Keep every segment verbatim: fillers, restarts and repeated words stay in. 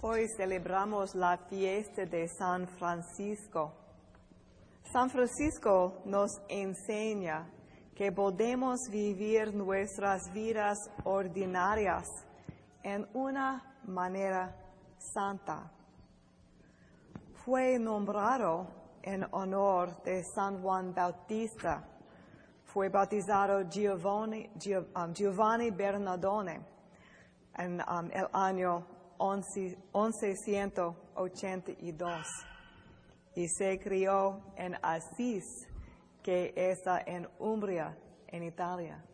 Hoy celebramos la fiesta de San Francisco. San Francisco nos enseña que podemos vivir nuestras vidas ordinarias en una manera santa. Fue nombrado en honor de San Juan Bautista. Fue bautizado Giovanni, Giovanni Bernardone en um, el año once ciento ochenta y dos y se crió en Asís, que está en Umbria, en Italia.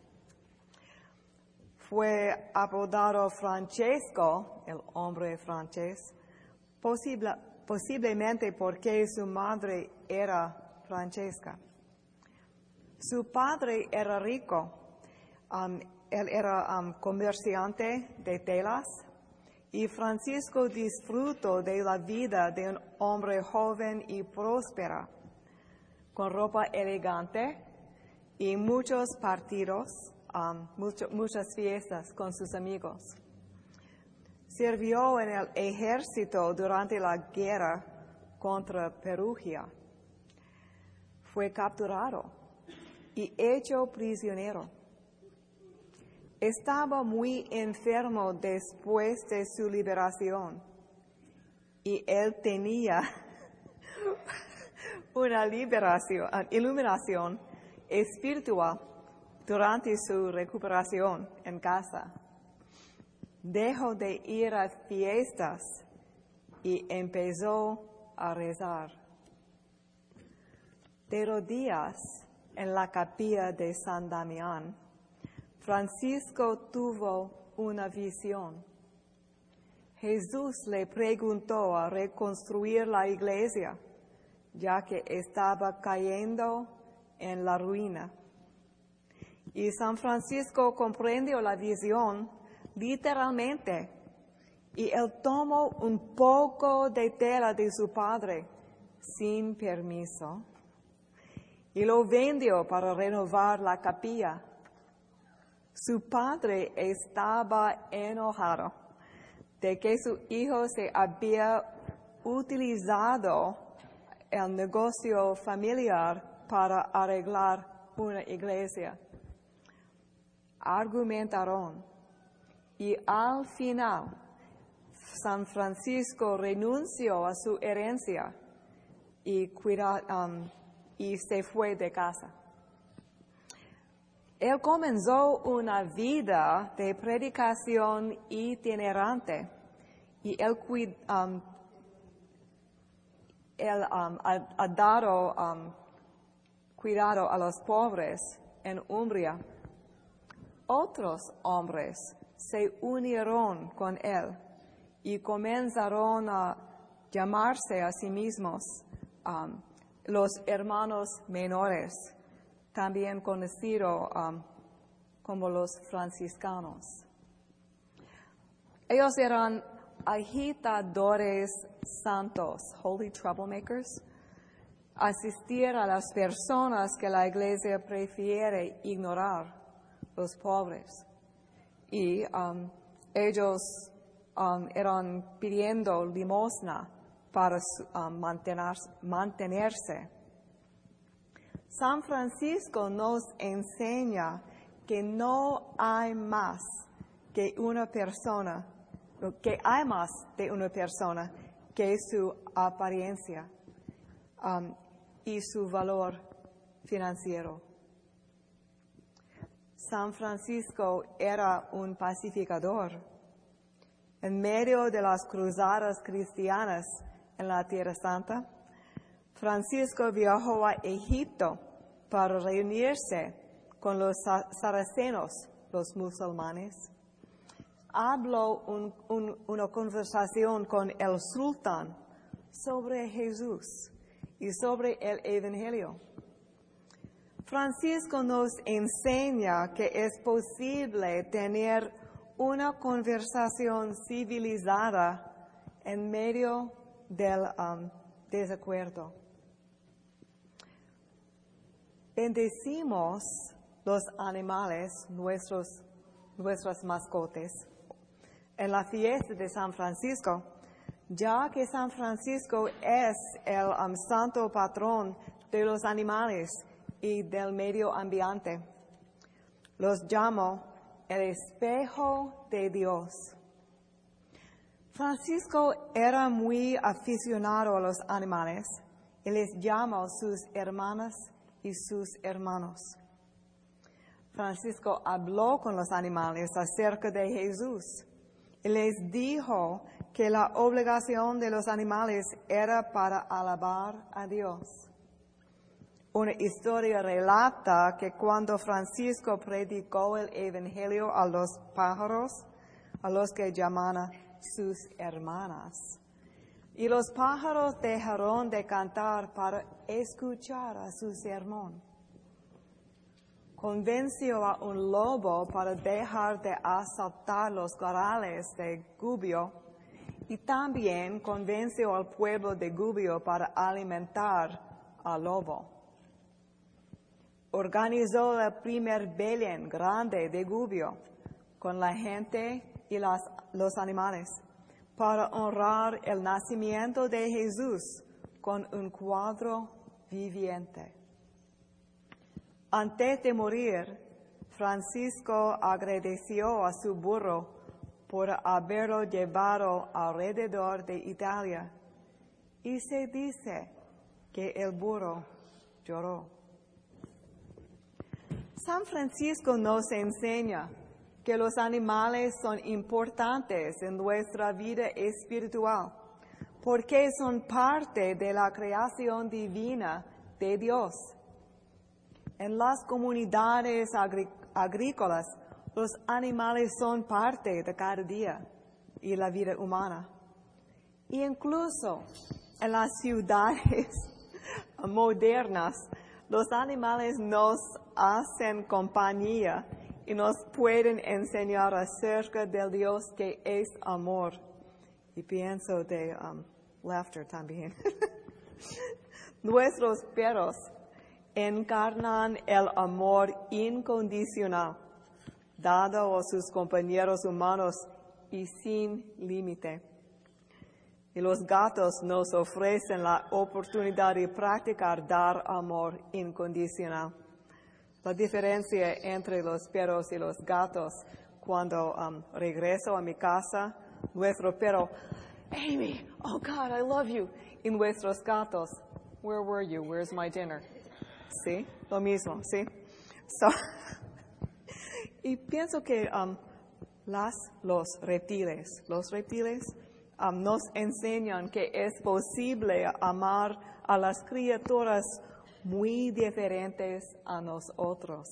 Fue apodado Francesco, el hombre francés, posible, posiblemente porque su madre era Francesca. Su padre era rico, um, él era um, comerciante de telas, y Francisco disfrutó de la vida de un hombre joven y próspero, con ropa elegante y muchos partidos, um, mucho, muchas fiestas con sus amigos. Sirvió en el ejército durante la guerra contra Perugia. Fue capturado y hecho prisionero. Estaba muy enfermo después de su liberación y él tenía una liberación, iluminación espiritual durante su recuperación en casa. Dejó de ir a fiestas y empezó a rezar. De rodillas en la capilla de San Damián, Francisco tuvo una visión. Jesús le preguntó a reconstruir la iglesia, ya que estaba cayendo en la ruina. Y San Francisco comprendió la visión literalmente, y él tomó un poco de tela de su padre sin permiso y lo vendió para renovar la capilla. Su padre estaba enojado de que su hijo se había utilizado el negocio familiar para arreglar una iglesia. Argumentaron y al final San Francisco renunció a su herencia y, cuida, um, y se fue de casa. Él comenzó una vida de predicación itinerante y él, um, él um, ha, ha dado um, cuidado a los pobres en Umbria. Otros hombres se unieron con él y comenzaron a llamarse a sí mismos um, los hermanos menores, también conocido um, como los franciscanos. Ellos eran agitadores santos, holy troublemakers, asistir a las personas que la iglesia prefiere ignorar, los pobres. Y um, ellos um, eran pidiendo limosna para um, mantener, mantenerse. San Francisco nos enseña que no hay más que una persona, que hay más de una persona que su apariencia um, y su valor financiero. San Francisco era un pacificador. En medio de las cruzadas cristianas en la Tierra Santa, Francisco viajó a Egipto para reunirse con los saracenos, los musulmanes. Habló un, un, una conversación con el sultán sobre Jesús y sobre el Evangelio. Francisco nos enseña que es posible tener una conversación civilizada en medio del um, desacuerdo. Bendecimos los animales, nuestros, nuestras mascotas. En la fiesta de San Francisco, ya que San Francisco es el um, santo patrón de los animales y del medio ambiente. Los llamo el espejo de Dios. Francisco era muy aficionado a los animales y les llamó sus hermanas y sus hermanos. Francisco habló con los animales acerca de Jesús y les dijo que la obligación de los animales era para alabar a Dios. Una historia relata que cuando Francisco predicó el Evangelio a los pájaros, a los que llamaban sus hermanas, y los pájaros dejaron de cantar para escuchar a su sermón, convenció a un lobo para dejar de asaltar los corrales de Gubbio y también convenció al pueblo de Gubbio para alimentar al lobo. Organizó el primer Belén grande de Gubbio con la gente y las, los animales para honrar el nacimiento de Jesús con un cuadro viviente. Antes de morir, Francisco agradeció a su burro por haberlo llevado alrededor de Italia y se dice que el burro lloró. San Francisco nos enseña que los animales son importantes en nuestra vida espiritual porque son parte de la creación divina de Dios. En las comunidades agri- agrícolas, los animales son parte de cada día y la vida humana. Y incluso en las ciudades modernas, los animales nos hacen compañía y nos pueden enseñar acerca del Dios que es amor. Y pienso de um, laughter también. Nuestros perros encarnan el amor incondicional, dado a sus compañeros humanos y sin límite. Y los gatos nos ofrecen la oportunidad de practicar dar amor incondicional. La diferencia entre los perros y los gatos, cuando um, regreso a mi casa, nuestro perro, Amy, oh God, I love you. Y nuestros gatos, where were you? Where's my dinner? Sí, lo mismo, sí. So, y pienso que um, las, los reptiles, los reptiles um, nos enseñan que es posible amar a las criaturas muy diferentes a nosotros.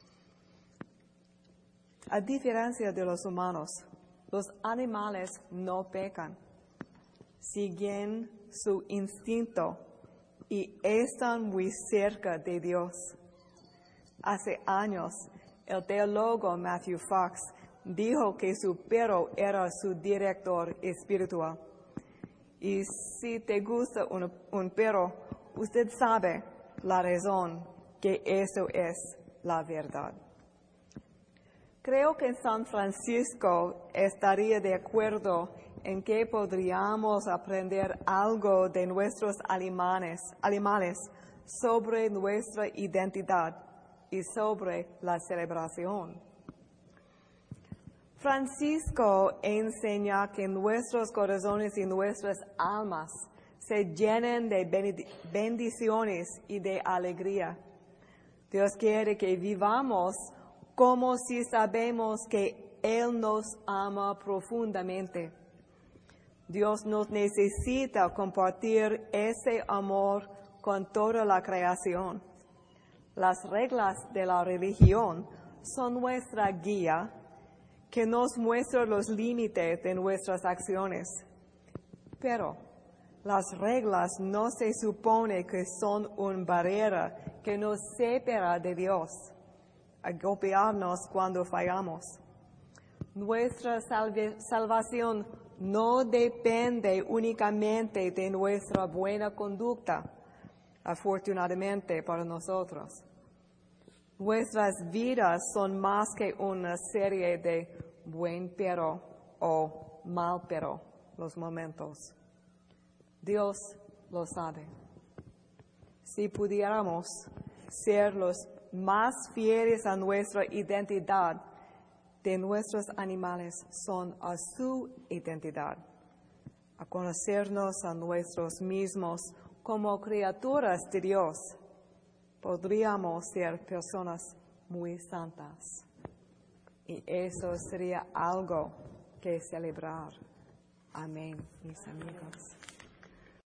A diferencia de los humanos, los animales no pecan, siguen su instinto y están muy cerca de Dios. Hace años, el teólogo Matthew Fox dijo que su perro era su director espiritual. Y si te gusta un, un perro, usted sabe la razón que eso es la verdad. Creo que San Francisco estaría de acuerdo en que podríamos aprender algo de nuestros animales, animales sobre nuestra identidad y sobre la celebración. Francisco enseña que nuestros corazones y nuestras almas se llenen de bendiciones y de alegría. Dios quiere que vivamos como si sabemos que Él nos ama profundamente. Dios nos necesita compartir ese amor con toda la creación. Las reglas de la religión son nuestra guía que nos muestra los límites de nuestras acciones. Pero las reglas no se supone que son una barrera que nos separa de Dios, a golpearnos cuando fallamos. Nuestra salve, salvación no depende únicamente de nuestra buena conducta, afortunadamente para nosotros. Nuestras vidas son más que una serie de buen pero o mal pero, los momentos. Dios lo sabe. Si pudiéramos ser los más fieles a nuestra identidad de nuestros animales, son a su identidad, a conocernos a nosotros mismos como criaturas de Dios, podríamos ser personas muy santas. Y eso sería algo que celebrar. Amén, mis amigos.